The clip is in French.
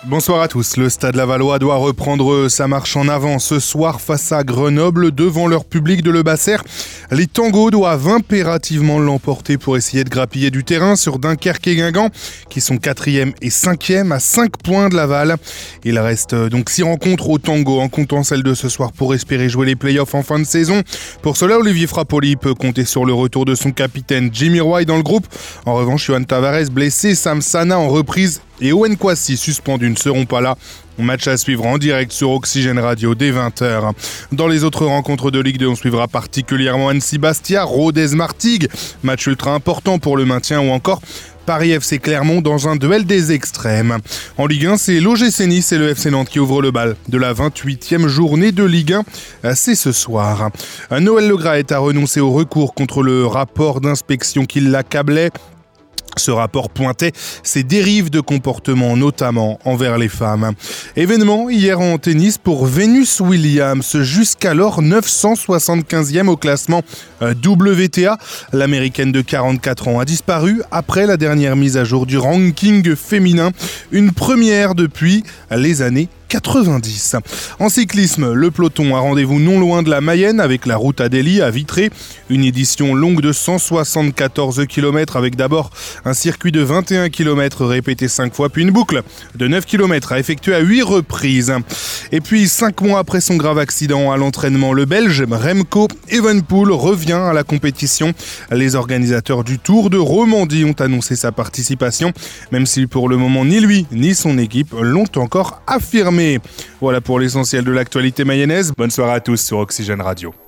Bonsoir à tous. Le Stade Lavallois doit reprendre sa marche en avant ce soir face à Grenoble devant leur public de Le Basser. Les Tangos doivent impérativement l'emporter pour essayer de grappiller du terrain sur Dunkerque et Guingamp qui sont 4e et 5e à 5 points de Laval. Il reste donc 6 rencontres au Tango en comptant celle de ce soir pour espérer jouer les playoffs en fin de saison. Pour cela, Olivier Frappoli peut compter sur le retour de son capitaine Jimmy Roy dans le groupe. En revanche, Yohan Tavares blessé, Sam Sana en reprise et Owen Kwasi suspendu ne seront pas là. Match à suivre en direct sur Oxygène Radio dès 20h. Dans les autres rencontres de Ligue 2, on suivra particulièrement Annecy-Bastia, Rodez-Martigues, match ultra important pour le maintien, ou encore Paris FC Clermont dans un duel des extrêmes. En Ligue 1, c'est l'OGC Nice et le FC Nantes qui ouvrent le bal de la 28e journée de Ligue 1. C'est ce soir. Noël Le Graët a renoncé au recours contre le rapport d'inspection qui l'accablait. Ce rapport pointait ses dérives de comportement, notamment envers les femmes. Événement hier en tennis pour Venus Williams, jusqu'alors 975e au classement WTA. L'américaine de 44 ans a disparu après la dernière mise à jour du ranking féminin. Une première depuis les années 90. En cyclisme, le peloton a rendez-vous non loin de la Mayenne avec la route Adélie à Vitré. Une édition longue de 174 km avec d'abord un circuit de 21 km répété 5 fois, puis une boucle de 9 km à effectuer à 8 reprises. Et puis 5 mois après son grave accident à l'entraînement, le Belge Remco Evenepoel revient à la compétition. Les organisateurs du Tour de Romandie ont annoncé sa participation, même si pour le moment ni lui ni son équipe l'ont encore affirmé. Voilà pour l'essentiel de l'actualité mayonnaise. Bonne soirée à tous sur Oxygène Radio.